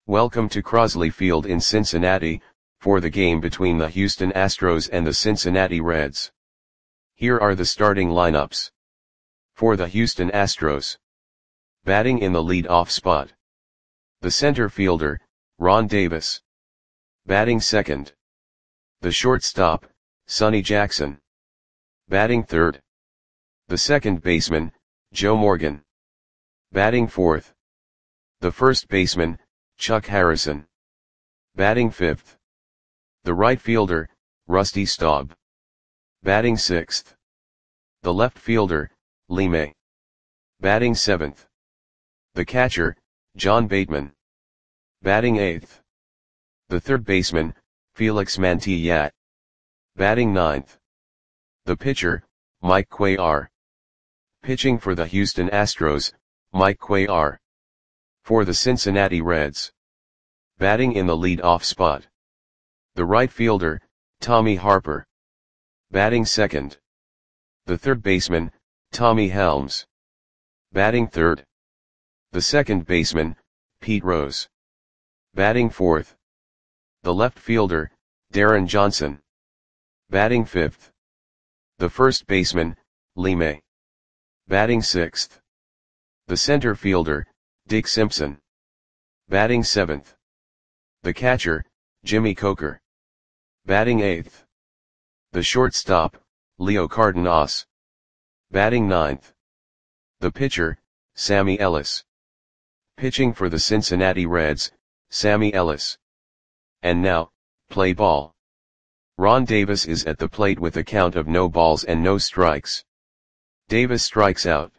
Welcome to Crosley Field in Cincinnati, for the game between the Houston Astros and the Cincinnati Reds. Here are the starting lineups. For the Houston Astros. Batting in the lead-off spot. The center fielder, Ron Davis. Batting second. The shortstop, Sonny Jackson. Batting third. The second baseman, Joe Morgan. Batting fourth. The first baseman, Chuck Harrison. Batting fifth. The right fielder, Rusty Staub. Batting sixth. The left fielder, Lee May. Batting seventh. The catcher, John Bateman. Batting eighth. The third baseman, Felix Mantilla. Batting ninth. The pitcher, Mike Cuellar. Pitching for the Houston Astros, Mike Cuellar. For the Cincinnati Reds. Batting in the lead-off spot. The right fielder, Tommy Harper. Batting second. The third baseman, Tommy Helms. Batting third. The second baseman, Pete Rose. Batting fourth. The left fielder, Darren Johnson. Batting fifth. The first baseman, Lee May. Batting sixth. The center fielder, Dick Simpson. Batting seventh. The catcher, Jimmy Coker. Batting eighth. The shortstop, Leo Cardenas. Batting ninth. The pitcher, Sammy Ellis. Pitching for the Cincinnati Reds, Sammy Ellis. And now, play ball. Ron Davis is at the plate with a count of no balls and no strikes. Davis strikes out.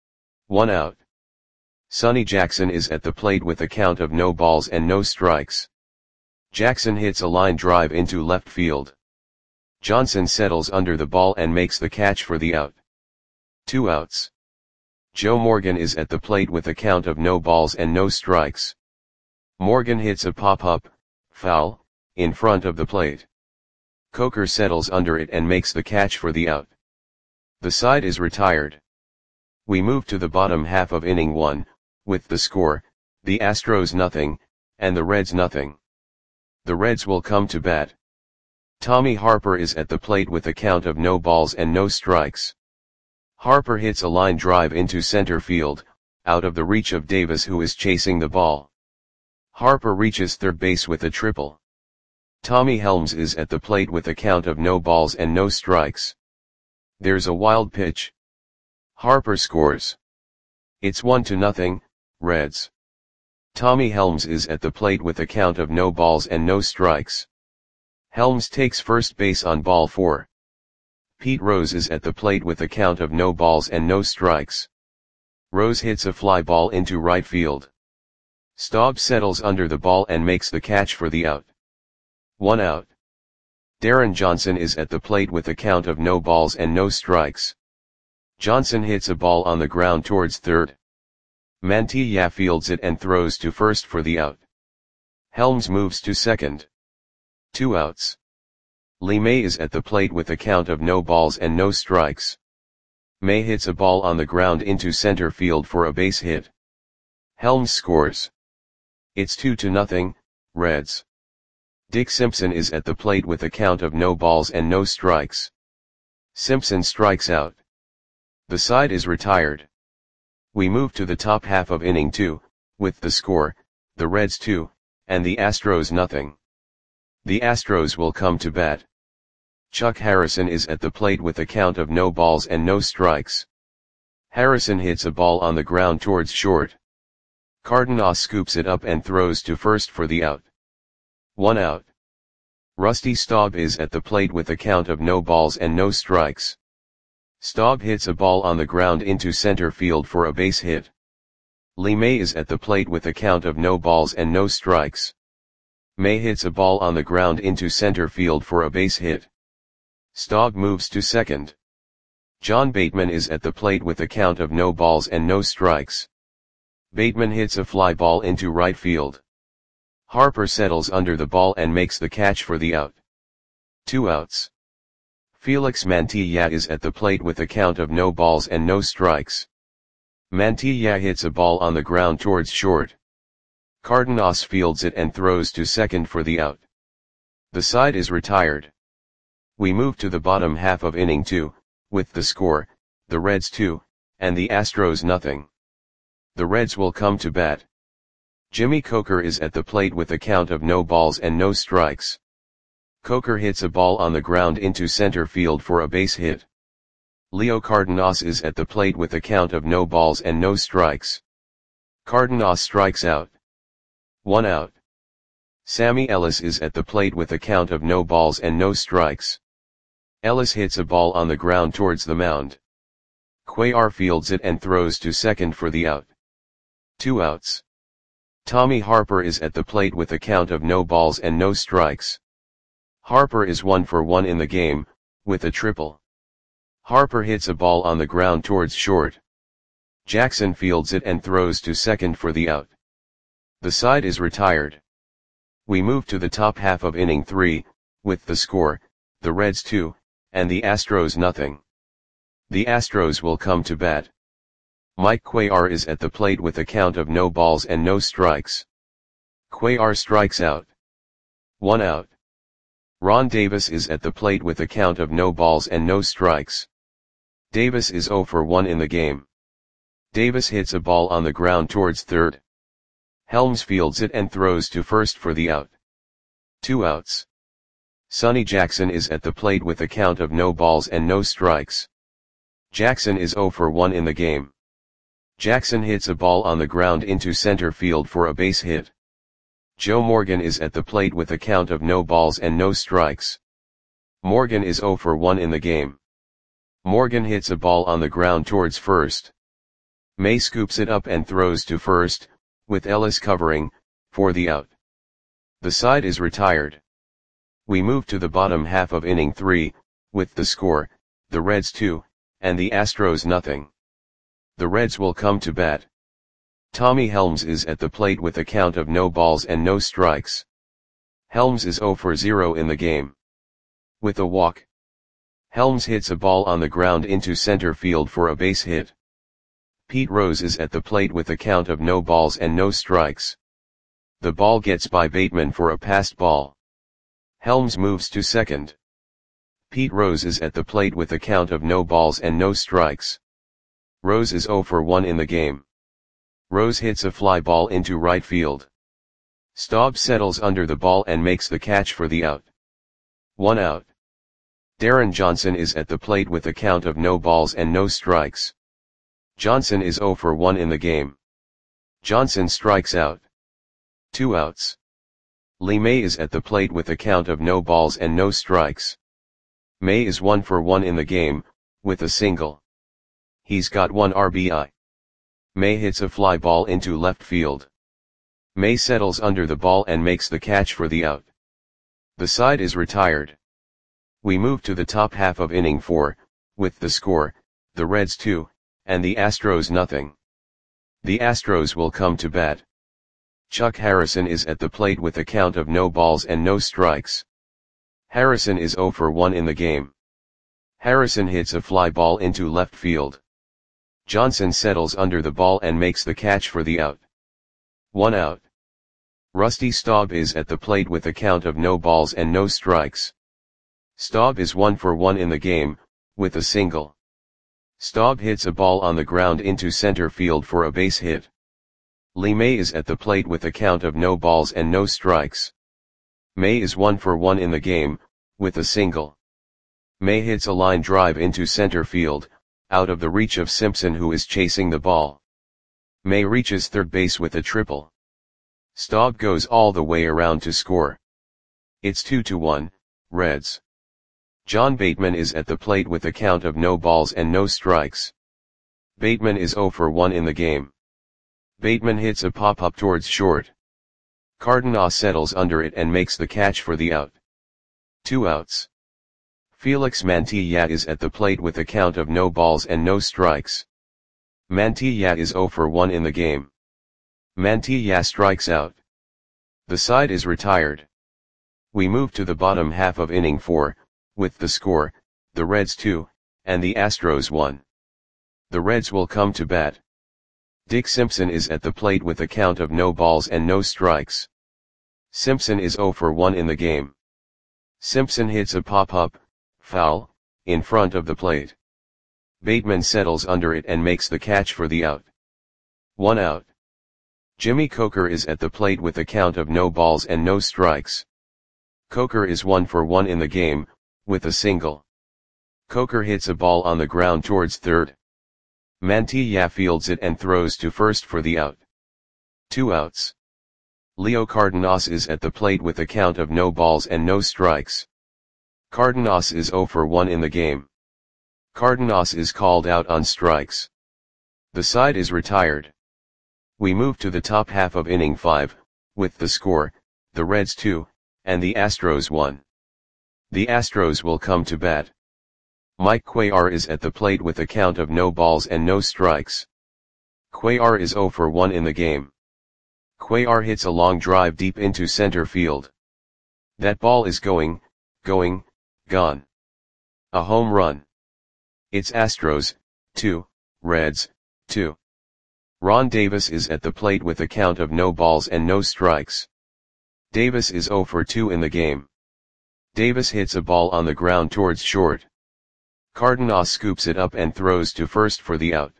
1 out. Sonny Jackson is at the plate with a count of no balls and no strikes. Jackson hits a line drive into left field. Johnson settles under the ball and makes the catch for the out. 2 outs. Joe Morgan is at the plate with a count of no balls and no strikes. Morgan hits a pop-up, foul, in front of the plate. Coker settles under it and makes the catch for the out. The side is retired. We move to the bottom half of inning 1, with the score, the Astros nothing, and the Reds nothing. The Reds will come to bat. Tommy Harper is at the plate with a count of no balls and no strikes. Harper hits a line drive into center field, out of the reach of Davis, who is chasing the ball. Harper reaches third base with a triple. Tommy Helms is at the plate with a count of no balls and no strikes. There's a wild pitch. Harper scores. It's 1-0, Reds. Tommy Helms is at the plate with a count of no balls and no strikes. Helms takes first base on ball 4. Pete Rose is at the plate with a count of no balls and no strikes. Rose hits a fly ball into right field. Staub settles under the ball and makes the catch for the out. 1 out. Darren Johnson is at the plate with a count of no balls and no strikes. Johnson hits a ball on the ground towards third. Mantilla fields it and throws to first for the out. Helms moves to second. 2 outs. Lee May is at the plate with a count of no balls and no strikes. May hits a ball on the ground into center field for a base hit. Helms scores. It's 2-0, Reds. Dick Simpson is at the plate with a count of no balls and no strikes. Simpson strikes out. The side is retired. We move to the top half of inning 2, with the score, the Reds 2, and the Astros nothing. The Astros will come to bat. Chuck Harrison is at the plate with a count of no balls and no strikes. Harrison hits a ball on the ground towards short. Cardenas scoops it up and throws to first for the out. 1 out. Rusty Staub is at the plate with a count of no balls and no strikes. Staub hits a ball on the ground into center field for a base hit. Lee May is at the plate with a count of no balls and no strikes. May hits a ball on the ground into center field for a base hit. Staub moves to second. John Bateman is at the plate with a count of no balls and no strikes. Bateman hits a fly ball into right field. Harper settles under the ball and makes the catch for the out. 2 outs. Felix Mantilla is at the plate with a count of no balls and no strikes. Mantilla hits a ball on the ground towards short. Cardenas fields it and throws to second for the out. The side is retired. We move to the bottom half of inning 2, with the score, the Reds 2, and the Astros nothing. The Reds will come to bat. Jimmy Coker is at the plate with a count of no balls and no strikes. Coker hits a ball on the ground into center field for a base hit. Leo Cardenas is at the plate with a count of no balls and no strikes. Cardenas strikes out. 1 out. Sammy Ellis is at the plate with a count of no balls and no strikes. Ellis hits a ball on the ground towards the mound. Cuellar fields it and throws to second for the out. 2 outs. Tommy Harper is at the plate with a count of no balls and no strikes. Harper is 1 for 1 in the game, with a triple. Harper hits a ball on the ground towards short. Jackson fields it and throws to second for the out. The side is retired. We move to the top half of inning 3, with the score, the Reds 2, and the Astros nothing. The Astros will come to bat. Mike Cuellar is at the plate with a count of no balls and no strikes. Cuellar strikes out. 1 out. Ron Davis is at the plate with a count of no balls and no strikes. Davis is 0 for 1 in the game. Davis hits a ball on the ground towards third. Helms fields it and throws to first for the out. 2 outs. Sonny Jackson is at the plate with a count of no balls and no strikes. Jackson is 0 for 1 in the game. Jackson hits a ball on the ground into center field for a base hit. Joe Morgan is at the plate with a count of no balls and no strikes. Morgan is 0 for 1 in the game. Morgan hits a ball on the ground towards first. May scoops it up and throws to first, with Ellis covering, for the out. The side is retired. We move to the bottom half of inning 3, with the score, the Reds 2, and the Astros nothing. The Reds will come to bat. Tommy Helms is at the plate with a count of no balls and no strikes. Helms is 0 for 0 in the game. With a walk. Helms hits a ball on the ground into center field for a base hit. Pete Rose is at the plate with a count of no balls and no strikes. The ball gets by Bateman for a passed ball. Helms moves to second. Pete Rose is at the plate with a count of no balls and no strikes. Rose is 0 for 1 in the game. Rose hits a fly ball into right field. Staub settles under the ball and makes the catch for the out. 1 out. Darren Johnson is at the plate with a count of no balls and no strikes. Johnson is 0 for 1 in the game. Johnson strikes out. 2 outs. Lee May is at the plate with a count of no balls and no strikes. May is 1 for 1 in the game, with a single. He's got 1 RBI. May hits a fly ball into left field. May settles under the ball and makes the catch for the out. The side is retired. We move to the top half of inning 4, with the score, the Reds 2, and the Astros nothing. The Astros will come to bat. Chuck Harrison is at the plate with a count of no balls and no strikes. Harrison is 0 for 1 in the game. Harrison hits a fly ball into left field. Johnson settles under the ball and makes the catch for the out. 1 out. Rusty Staub is at the plate with a count of no balls and no strikes. Staub is 1 for 1 in the game, with a single. Staub hits a ball on the ground into center field for a base hit. Lee May is at the plate with a count of no balls and no strikes. May is 1 for 1 in the game, with a single. May hits a line drive into center field, out of the reach of Simpson who is chasing the ball. May reaches third base with a triple. Staub goes all the way around to score. It's 2-1, Reds. John Bateman is at the plate with a count of no balls and no strikes. Bateman is 0 for 1 in the game. Bateman hits a pop-up towards short. Cardenas settles under it and makes the catch for the out. 2 outs. Felix Mantilla is at the plate with a count of no balls and no strikes. Mantilla is 0 for 1 in the game. Mantilla strikes out. The side is retired. We move to the bottom half of inning 4, with the score, the Reds 2, and the Astros 1. The Reds will come to bat. Dick Simpson is at the plate with a count of no balls and no strikes. Simpson is 0 for 1 in the game. Simpson hits a pop-up, foul, in front of the plate. Bateman settles under it and makes the catch for the out. 1 out. Jimmy Coker is at the plate with a count of no balls and no strikes. Coker is 1 for 1 in the game, with a single. Coker hits a ball on the ground towards third. Mantilla fields it and throws to first for the out. 2 outs. Leo Cardenas is at the plate with a count of no balls and no strikes. Cardenas is 0 for 1 in the game. Cardenas is called out on strikes. The side is retired. We move to the top half of inning 5, with the score, the Reds 2, and the Astros 1. The Astros will come to bat. Mike Cuellar is at the plate with a count of no balls and no strikes. Cuellar is 0 for 1 in the game. Cuellar hits a long drive deep into center field. That ball is gone. A home run. It's Astros, 2, Reds, 2. Ron Davis is at the plate with a count of no balls and no strikes. Davis is 0 for 2 in the game. Davis hits a ball on the ground towards short. Cardenas scoops it up and throws to first for the out.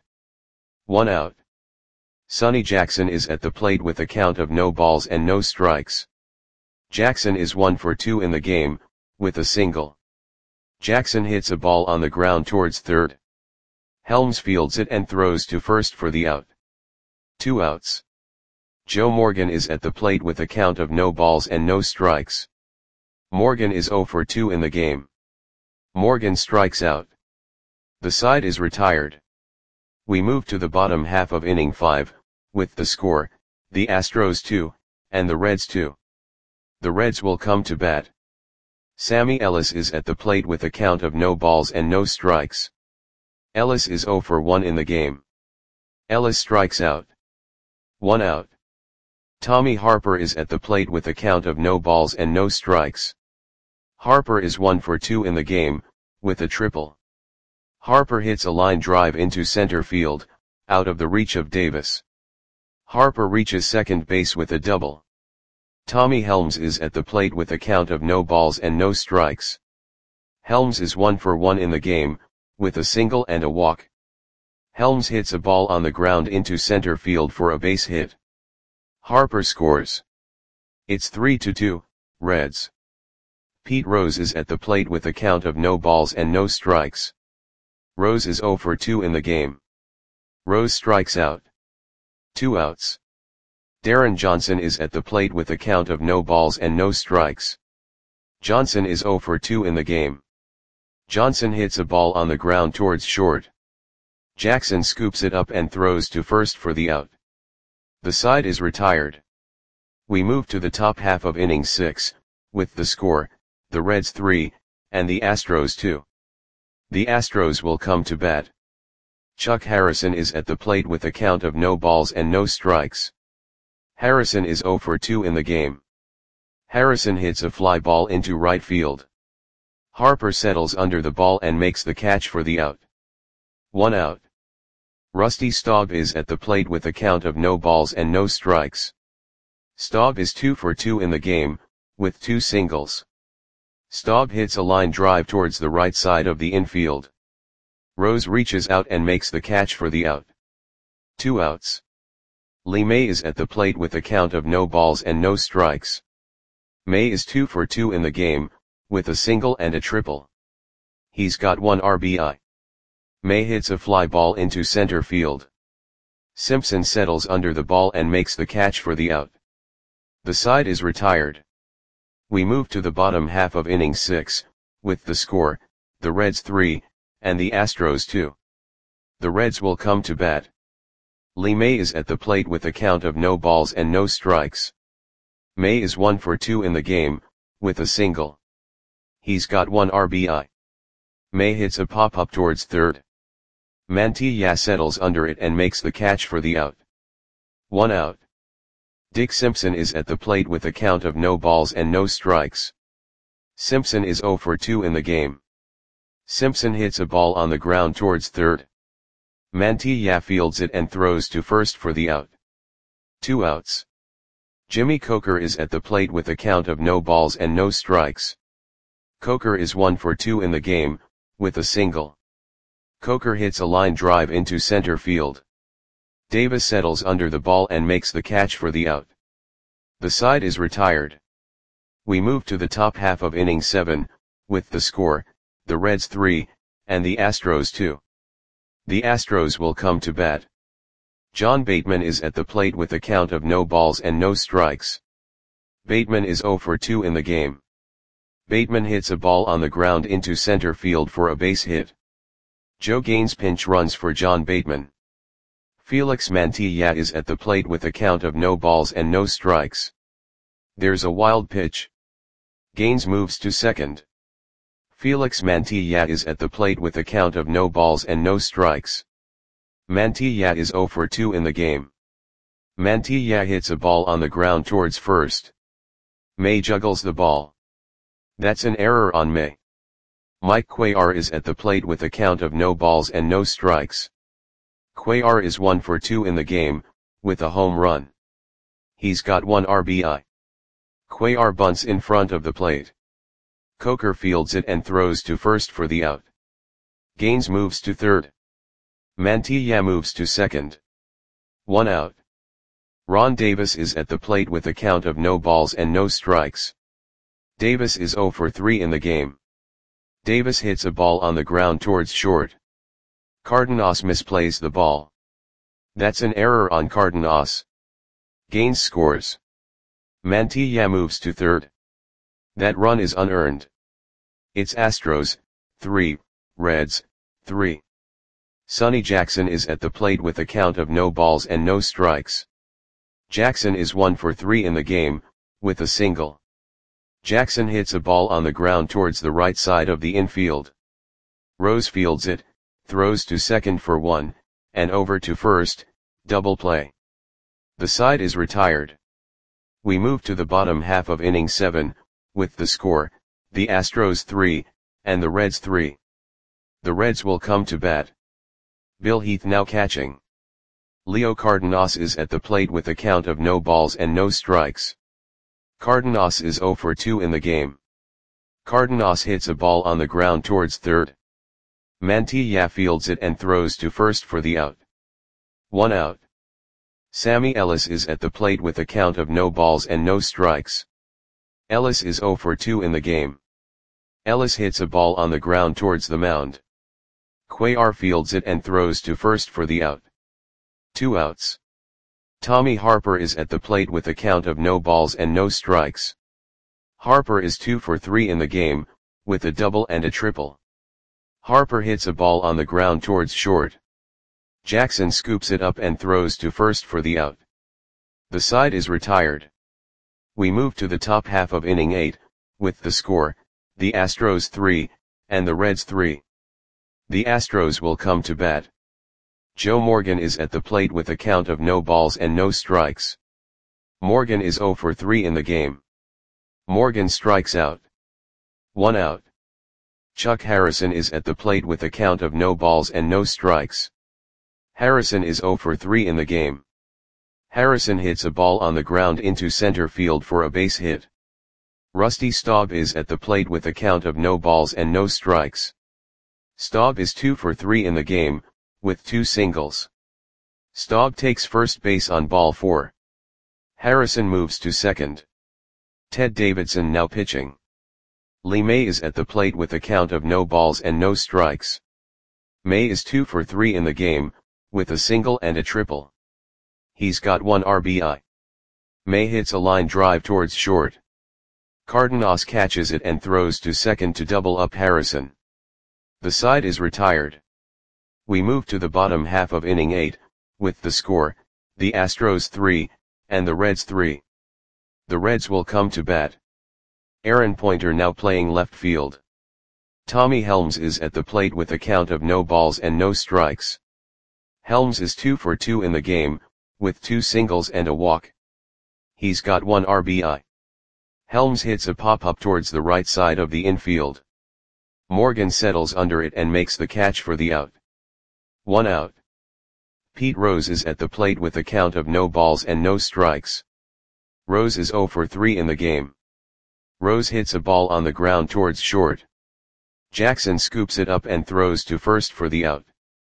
1 out. Sonny Jackson is at the plate with a count of no balls and no strikes. Jackson is 1 for 2 in the game, with a single. Jackson hits a ball on the ground towards third. Helms fields it and throws to first for the out. 2 outs. Joe Morgan is at the plate with a count of no balls and no strikes. Morgan is 0 for 2 in the game. Morgan strikes out. The side is retired. We move to the bottom half of inning 5, with the score, the Astros 2, and the Reds 2. The Reds will come to bat. Sammy Ellis is at the plate with a count of no balls and no strikes. Ellis is 0 for 1 in the game. Ellis strikes out. 1 out. Tommy Harper is at the plate with a count of no balls and no strikes. Harper is 1 for 2 in the game, with a triple. Harper hits a line drive into center field, out of the reach of Davis. Harper reaches second base with a double. Tommy Helms is at the plate with a count of no balls and no strikes. Helms is 1 for 1 in the game, with a single and a walk. Helms hits a ball on the ground into center field for a base hit. Harper scores. It's 3-2, Reds. Pete Rose is at the plate with a count of no balls and no strikes. Rose is 0 for 2 in the game. Rose strikes out. 2 outs. Darren Johnson is at the plate with a count of no balls and no strikes. Johnson is 0 for 2 in the game. Johnson hits a ball on the ground towards short. Jackson scoops it up and throws to first for the out. The side is retired. We move to the top half of inning 6, with the score, the Reds 3, and the Astros 2. The Astros will come to bat. Chuck Harrison is at the plate with a count of no balls and no strikes. Harrison is 0 for 2 in the game. Harrison hits a fly ball into right field. Harper settles under the ball and makes the catch for the out. 1 out. Rusty Staub is at the plate with a count of no balls and no strikes. Staub is 2 for 2 in the game, with 2 singles. Staub hits a line drive towards the right side of the infield. Rose reaches out and makes the catch for the out. 2 outs. Lee May is at the plate with a count of no balls and no strikes. May is 2 for 2 in the game, with a single and a triple. He's got 1 RBI. May hits a fly ball into center field. Simpson settles under the ball and makes the catch for the out. The side is retired. We move to the bottom half of inning 6, with the score, the Reds 3, and the Astros 2. The Reds will come to bat. Lee May is at the plate with a count of no balls and no strikes. May is 1 for 2 in the game, with a single. He's got 1 RBI. May hits a pop-up towards third. Mantilla settles under it and makes the catch for the out. 1 out. Dick Simpson is at the plate with a count of no balls and no strikes. Simpson is 0 for 2 in the game. Simpson hits a ball on the ground towards third. Mantilla fields it and throws to first for the out. 2 outs. Jimmy Coker is at the plate with a count of no balls and no strikes. Coker is 1 for 2 in the game, with a single. Coker hits a line drive into center field. Davis settles under the ball and makes the catch for the out. The side is retired. We move to the top half of inning 7, with the score, the Reds 3, and the Astros 2. The Astros will come to bat. John Bateman is at the plate with a count of no balls and no strikes. Bateman is 0 for 2 in the game. Bateman hits a ball on the ground into center field for a base hit. Joe Gaines pinch runs for John Bateman. Felix Mantilla is at the plate with a count of no balls and no strikes. There's a wild pitch. Gaines moves to second. Felix Mantilla is at the plate with a count of no balls and no strikes. Mantilla is 0 for 2 in the game. Mantilla hits a ball on the ground towards first. May juggles the ball. That's an error on May. Mike Cuellar is at the plate with a count of no balls and no strikes. Cuellar is 1 for 2 in the game, with a home run. He's got 1 RBI. Cuellar bunts in front of the plate. Coker fields it and throws to first for the out. Gaines moves to third. Mantilla moves to second. 1 out. Ron Davis is at the plate with a count of no balls and no strikes. Davis is 0 for 3 in the game. Davis hits a ball on the ground towards short. Cardenas misplays the ball. That's an error on Cardenas. Gaines scores. Mantilla moves to third. That run is unearned. It's Astros, 3, Reds, 3. Sonny Jackson is at the plate with a count of no balls and no strikes. Jackson is 1 for 3 in the game, with a single. Jackson hits a ball on the ground towards the right side of the infield. Rose fields it, throws to second for 1, and over to first, double play. The side is retired. We move to the bottom half of inning 7, with the score, the Astros 3, and the Reds 3. The Reds will come to bat. Bill Heath now catching. Leo Cardenas is at the plate with a count of no balls and no strikes. Cardenas is 0 for 2 in the game. Cardenas hits a ball on the ground towards third. Mantilla fields it and throws to first for the out. 1 out. Sammy Ellis is at the plate with a count of no balls and no strikes. Ellis is 0 for 2 in the game. Ellis hits a ball on the ground towards the mound. Cuellar fields it and throws to first for the out. 2 outs. Tommy Harper is at the plate with a count of no balls and no strikes. Harper is 2 for 3 in the game, with a double and a triple. Harper hits a ball on the ground towards short. Jackson scoops it up and throws to first for the out. The side is retired. We move to the top half of inning 8, with the score, the Astros 3, and the Reds 3. The Astros will come to bat. Joe Morgan is at the plate with a count of no balls and no strikes. Morgan is 0 for 3 in the game. Morgan strikes out. 1 out. Chuck Harrison is at the plate with a count of no balls and no strikes. Harrison is 0 for 3 in the game. Harrison hits a ball on the ground into center field for a base hit. Rusty Staub is at the plate with a count of no balls and no strikes. Staub is 2 for 3 in the game, with 2 singles. Staub takes first base on ball 4. Harrison moves to second. Ted Davidson now pitching. Lee May is at the plate with a count of no balls and no strikes. May is 2 for 3 in the game, with a single and a triple. He's got 1 RBI. May hits a line drive towards short. Cardenas catches it and throws to second to double up Harrison. The side is retired. We move to the bottom half of inning 8, with the score, the Astros 3, and the Reds 3. The Reds will come to bat. Aaron Pointer now playing left field. Tommy Helms is at the plate with a count of no balls and no strikes. Helms is 2 for 2 in the game, with 2 singles and a walk. He's got 1 RBI. Helms hits a pop-up towards the right side of the infield. Morgan settles under it and makes the catch for the out. 1 out. Pete Rose is at the plate with a count of no balls and no strikes. Rose is 0 for 3 in the game. Rose hits a ball on the ground towards short. Jackson scoops it up and throws to first for the out.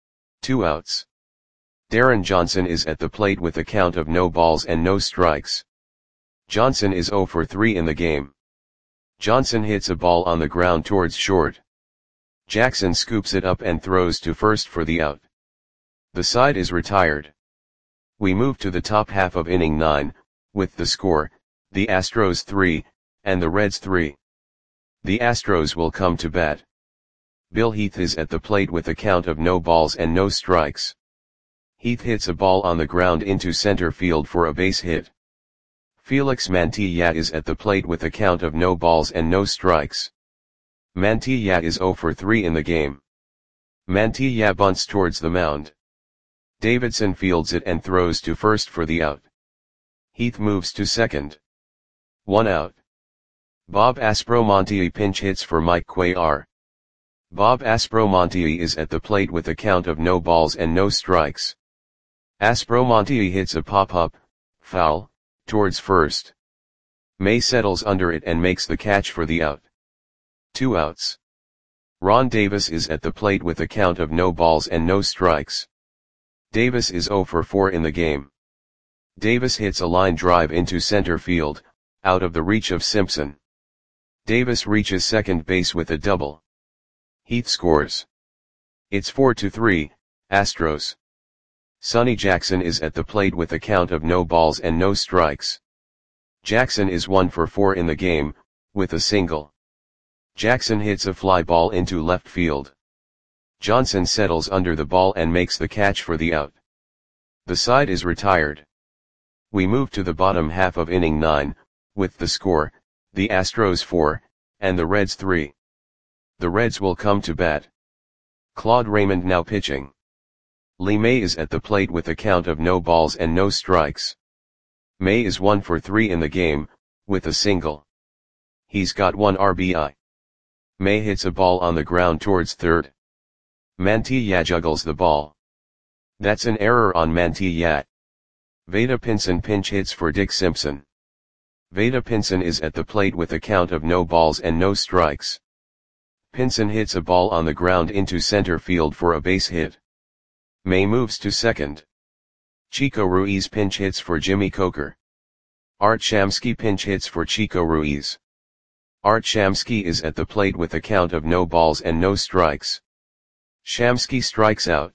2 outs. Darren Johnson is at the plate with a count of no balls and no strikes. Johnson is 0 for 3 in the game. Johnson hits a ball on the ground towards short. Jackson scoops it up and throws to first for the out. The side is retired. We move to the top half of inning 9, with the score, the Astros 3, and the Reds 3. The Astros will come to bat. Bill Heath is at the plate with a count of no balls and no strikes. Heath hits a ball on the ground into center field for a base hit. Felix Mantilla is at the plate with a count of no balls and no strikes. Mantilla is 0 for 3 in the game. Mantilla bunts towards the mound. Davidson fields it and throws to first for the out. Heath moves to second. 1 out. Bob Aspromonte pinch hits for Mike Cuellar. Bob Aspromonte is at the plate with a count of no balls and no strikes. Aspromonte hits a pop-up, foul, towards first. May settles under it and makes the catch for the out. 2 outs. Ron Davis is at the plate with a count of no balls and no strikes. Davis is 0 for 4 in the game. Davis hits a line drive into center field, out of the reach of Simpson. Davis reaches second base with a double. Heath scores. It's 4-3, Astros. Sonny Jackson is at the plate with a count of no balls and no strikes. Jackson is 1 for 4 in the game, with a single. Jackson hits a fly ball into left field. Johnson settles under the ball and makes the catch for the out. The side is retired. We move to the bottom half of inning 9, with the score, the Astros 4, and the Reds 3. The Reds will come to bat. Claude Raymond now pitching. Lee May is at the plate with a count of no balls and no strikes. May is 1 for 3 in the game, with a single. He's got 1 RBI. May hits a ball on the ground towards third. Mantilla juggles the ball. That's an error on Mantilla. Vada Pinson pinch hits for Dick Simpson. Vada Pinson is at the plate with a count of no balls and no strikes. Pinson hits a ball on the ground into center field for a base hit. May moves to second. Chico Ruiz pinch hits for Jimmy Coker. Art Shamsky pinch hits for Chico Ruiz. Art Shamsky is at the plate with a count of no balls and no strikes. Shamsky strikes out.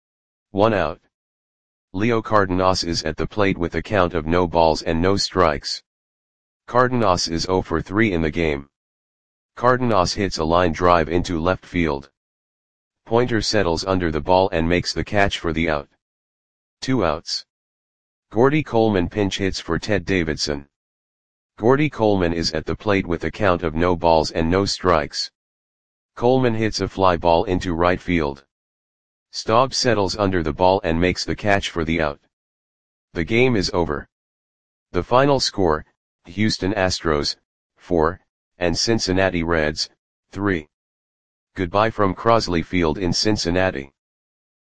1 out. Leo Cardenas is at the plate with a count of no balls and no strikes. Cardenas is 0 for 3 in the game. Cardenas hits a line drive into left field. Pointer settles under the ball and makes the catch for the out. 2 outs. Gordy Coleman pinch hits for Ted Davidson. Gordy Coleman is at the plate with a count of no balls and no strikes. Coleman hits a fly ball into right field. Staub settles under the ball and makes the catch for the out. The game is over. The final score, Houston Astros, 4, and Cincinnati Reds, 3. Goodbye from Crosley Field in Cincinnati.